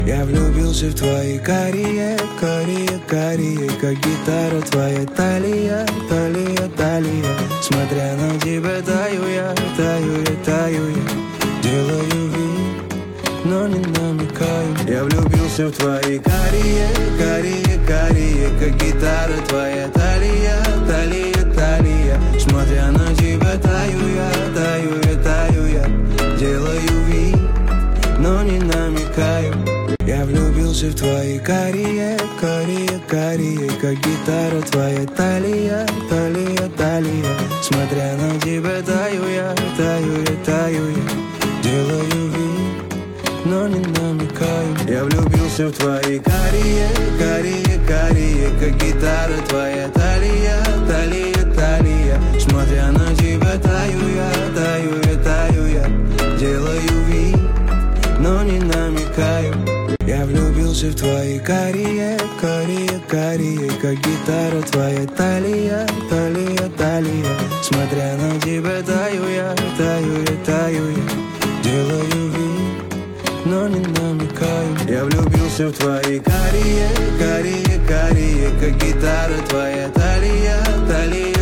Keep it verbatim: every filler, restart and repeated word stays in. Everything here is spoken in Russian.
Я влюбился в твои карие, карие, карие, как гитара твоя талия, талия, талия. Смотря на тебя таю я, таю я, таю я. Делаю вид, но не намекаю. Я влюбился в твои карие, карие, карие, как гитара твоя талия, талия, талия. Смотря на тебя таю я, таю я, таю я. Делаю вид, но не намекаю. Я влюбился в твои карие, карие, карие, как гитара твоя талия, талия, талия. Смотря на тебя таю я, таю я, таю я. Делаю вид, но не намекаю. Я влюбился в твои карие, карие, карие, как гитара твоя талия, талия, талия. Смотря на тебя таю я, таю я, таю я. Делаю вид, но не намекаю. Я влюбился в твои карие, карие, карие, как гитара твоя талия, талия, талия. Смотря на тебя таю я, таю я, таю я. Делаю вид, но не намекаю. Я влюбился в твои карие, карие, карие, как гитара твоя талия, талия,